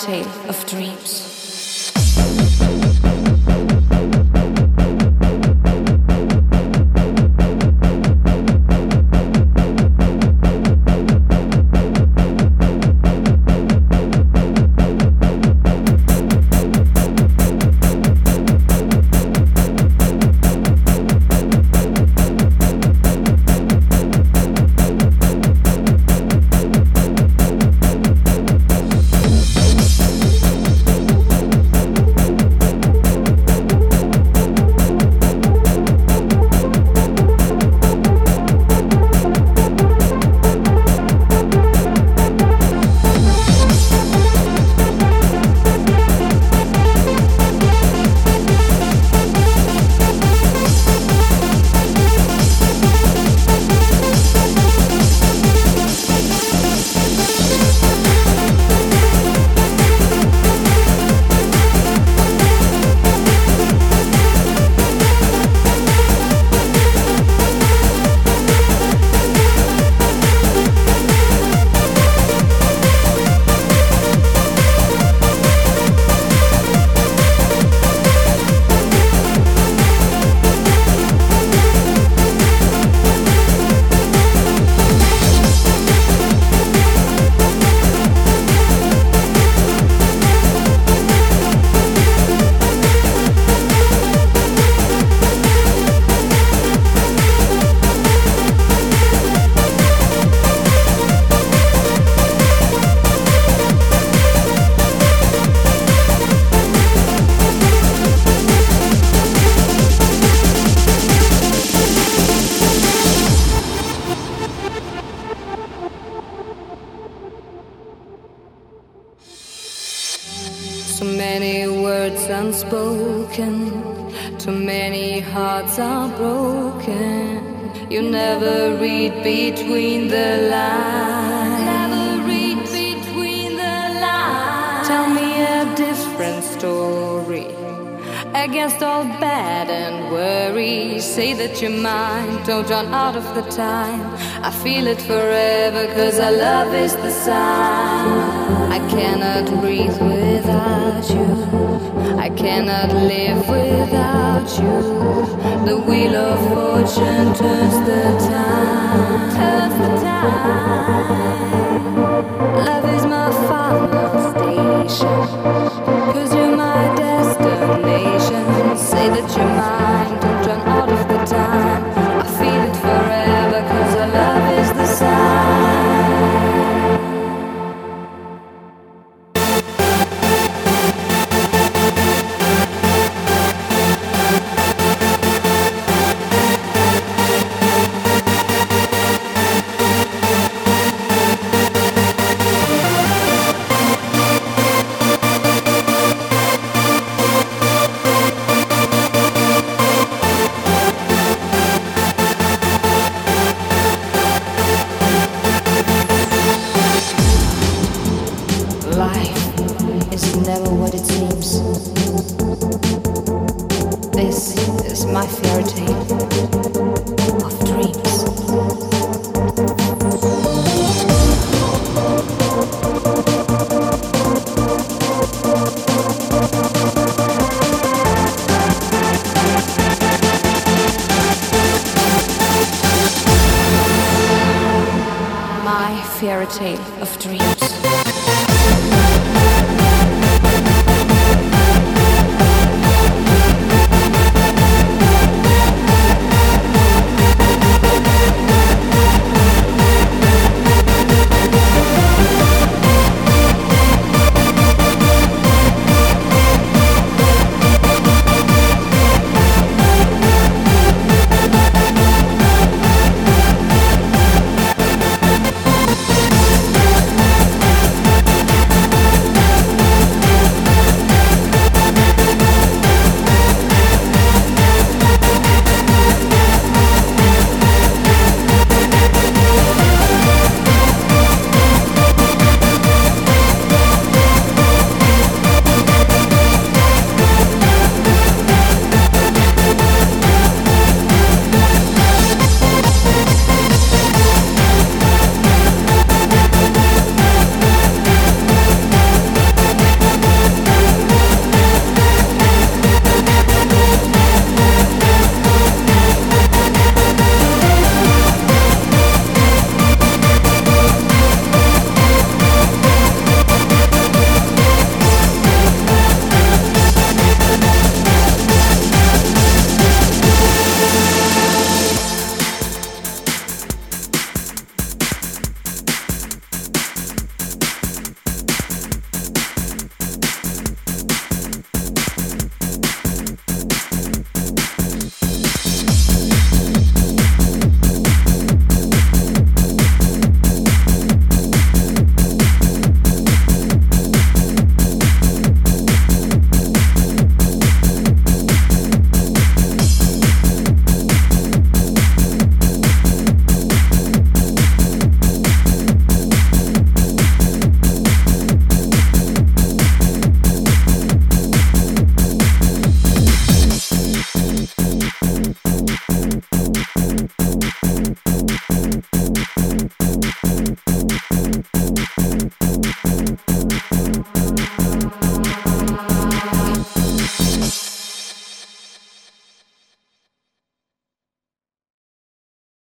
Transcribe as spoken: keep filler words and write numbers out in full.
tale of dreams. So many words unspoken, too many hearts are broken. You never read between the lines. Never read between the lines. Tell me a different story against all bad and worry. Say that you're mine, don't run out of the time. I feel it forever, cause our love is the sign. I cannot breathe without you, I cannot live without you. The wheel of fortune turns the time, turns the time. Love is my final station, cause you're my destination. Say that you're mine, don't run out of the time. I feel it forever, cause our love is the sign. Fairy tale of dreams.